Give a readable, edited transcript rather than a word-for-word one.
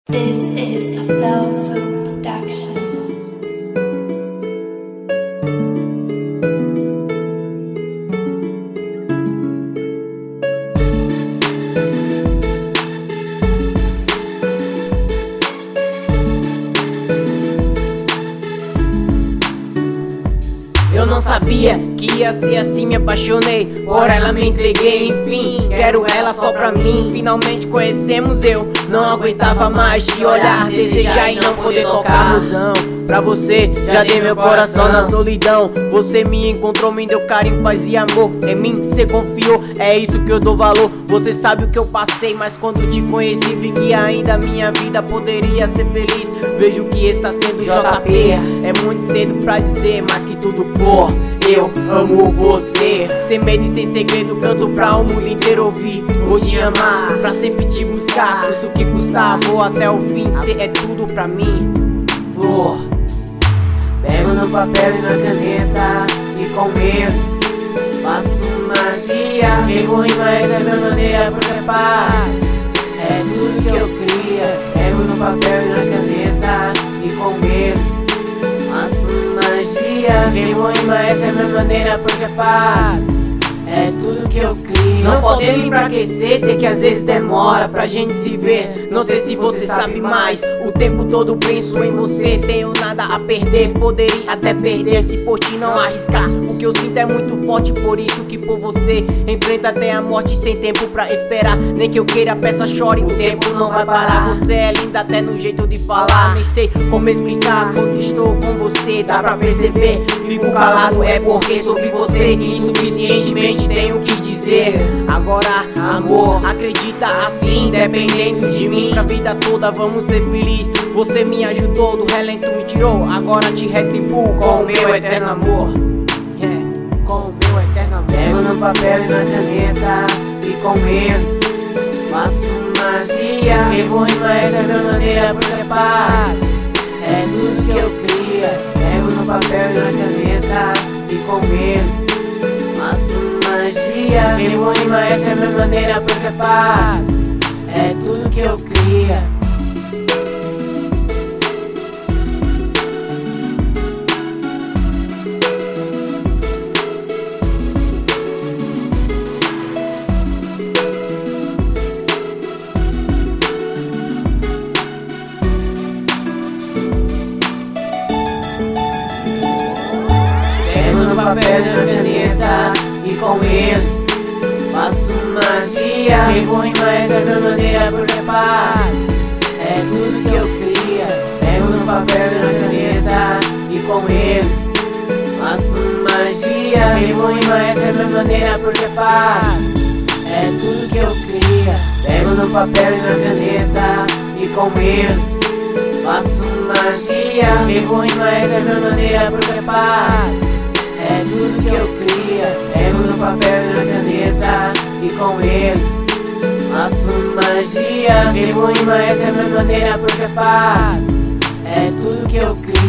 This is a Flow Zoo production. Eu não sabia que ia ser assim, me apaixonei por ela, me entreguei, enfim, quero ela só pra mim. Finalmente conhecemos, eu não aguentava mais te olhar, desejar e não poder tocar. Musão, pra você, já dei meu coração na solidão. Você me encontrou, me deu carinho, paz e amor. Em mim cê confiou, é isso que eu dou valor. Você sabe o que eu passei, mas quando te conheci vi que ainda minha vida poderia ser feliz. Vejo que está sendo JP, é muito cedo pra dizer, mas que tudo for, eu amo você. Sem medo e sem segredo, canto pra o mundo inteiro ouvir. Vou te amar, pra sempre te buscar, custa o que custar, vou até o fim. Cê é tudo pra mim, flor. Pego no papel e na caneta e com medo faço magia. Vergonha, mas é minha maneira porque é paz. É tudo que eu queria. Pego no papel e na caneta e com medo faço magia. Vergonha, mas é minha maneira porque é paz. É tudo que eu crio. Não podemos enfraquecer, sei que às vezes demora pra gente se ver. Não sei se você sabe mais, o tempo todo penso em você. Tenho nada a perder, poderia até perder se por ti não arriscar. O que eu sinto é muito forte, por isso que por você enfrenta até a morte sem tempo pra esperar. Nem que eu queira a peça chore, o tempo não vai parar. Você é linda até no jeito de falar. Nem sei como explicar quando estou com você, dá pra perceber. Fico calado é porque sobre você insuficientemente tenho que dizer. Agora, amor, acredita assim, dependendo de mim, pra vida toda vamos ser felizes. Você me ajudou, do relento me tirou, agora te retribuo com o meu eterno amor. Com o meu eterno amor. Pego no papel e na caneta e com medo faço magia. Vergonha, mas é minha maneira porque é paz. É tudo que eu queria. Pego no papel e na caneta e com medo faço magia. Vergonha, mas é minha maneira porque é paz. É tudo que eu queria. Pego no papel e na caneta e com medo faço magia. Vergonha, mas é minha maneira porque é paz. É tudo que eu queria. Pego no papel e na caneta e com medo faço magia. Vergonha, mas é minha maneira porque é paz. É tudo que eu queria. Pego no papel e na caneta e com medo faço magia. Vergonha, mas é minha maneira porque é paz. É tudo que eu queria. Pego no papel e na caneta e com medo faço magia. Vergonha, mas é minha maneira porque é paz. É tudo que eu queria.